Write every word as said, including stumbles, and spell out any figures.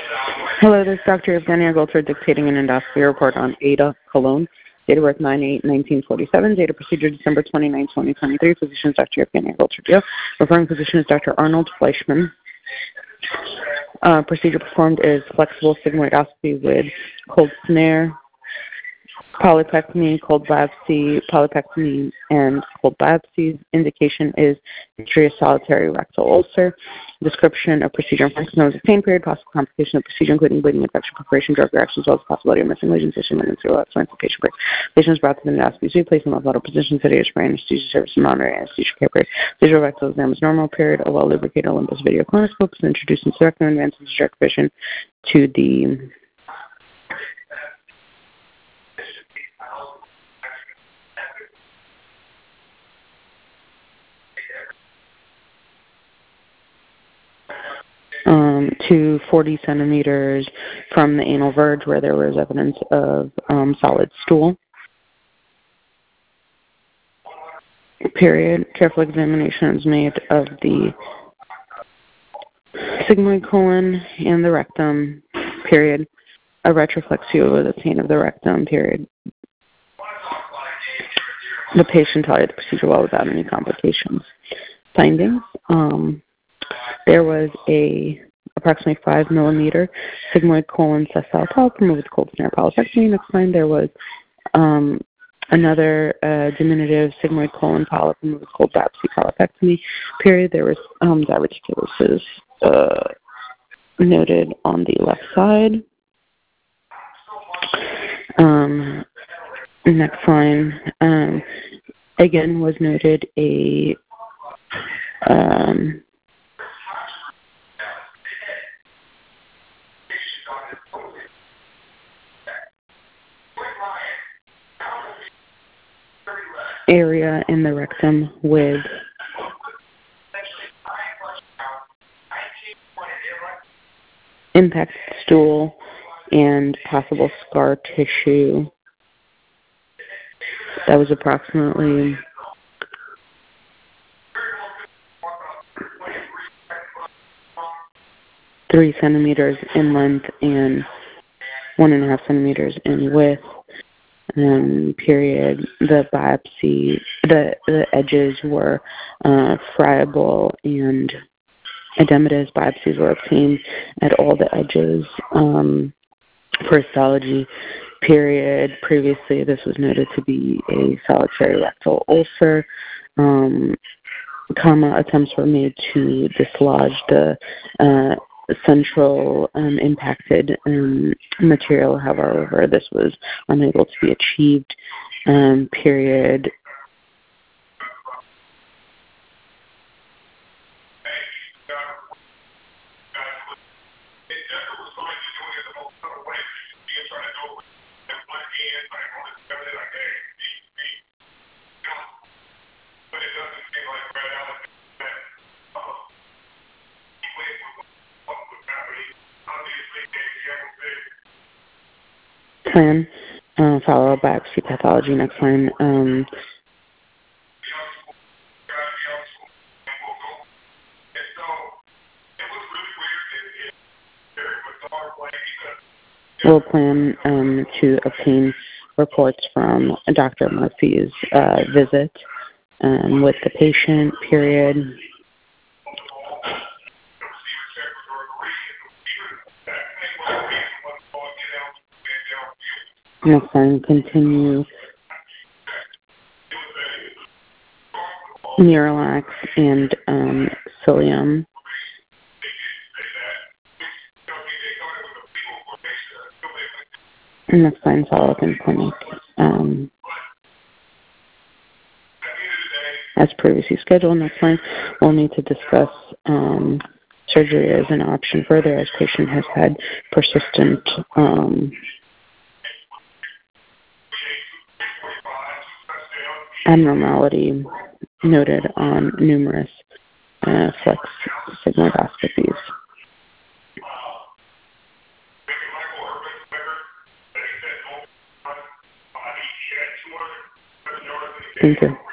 Hello, this is Doctor Evgenia Golter dictating an endoscopy report on Ada Cologne. Date of birth nine eight nineteen forty-seven. Date of procedure December twenty-ninth, twenty twenty-three. Physician is Doctor Evgenia Golter. Referring physician is Doctor Arnold Fleischman. Uh, procedure performed is flexible sigmoidoscopy with cold snare, polypectomy, cold biopsy, polypectomy, and cold biopsies. Indication is history of solitary rectal ulcer. Description of procedure and known as a pain period, possible complication of procedure, including bleeding, infection, perforation, drug reactions, as well as the possibility of missing lesions, tissue, and zero outside patient break. Patient is brought to the endoscopy suite, placed in the lateral position, sedated for anesthesia service, and monitoring anesthesia care period. Visual rectal exam is normal period. A well-lubricated Olympus video colonoscope is introduced into rectal and advances direct vision to the Um, to forty centimeters from the anal verge where there was evidence of um, solid stool. Period. Careful examination is made of the sigmoid colon and the rectum. Period. A retroflexio with a pain of the rectum. Period. The patient tolerated the procedure well without any complications. Findings. Um, There was a approximately five millimeter sigmoid colon sessile polyp removed with cold snare polypectomy. Next line, there was um, another uh, diminutive sigmoid colon polyp removed with cold biopsy polypectomy. Period. There was um, diverticulosis uh, noted on the left side. Um, next line, um, again was noted a um, area in the rectum with impact stool and possible scar tissue. That was approximately three centimeters in length and one and a half centimeters in width. Um, period. The biopsy, the the edges were uh, friable and edematous. Biopsies were obtained at all the edges um, for histology. Period. Previously, this was noted to be a solitary rectal ulcer. Um, comma attempts were made to dislodge the uh, central um, impacted um, material. However, this was unable to be achieved. Um, period. Plan, uh, follow-up biopsy pathology. Next line. Um, we'll plan um, to obtain reports from Doctor Murphy's uh, visit um, with the patient. Period. Next line, continue Miralax and um, Cilium. And next line, follow-up in clinic. Um, as previously scheduled. Next line, we'll need to discuss um, surgery as an option further as patient has had persistent um, abnormality noted on numerous uh, flex sigmoidoscopies. Thank you.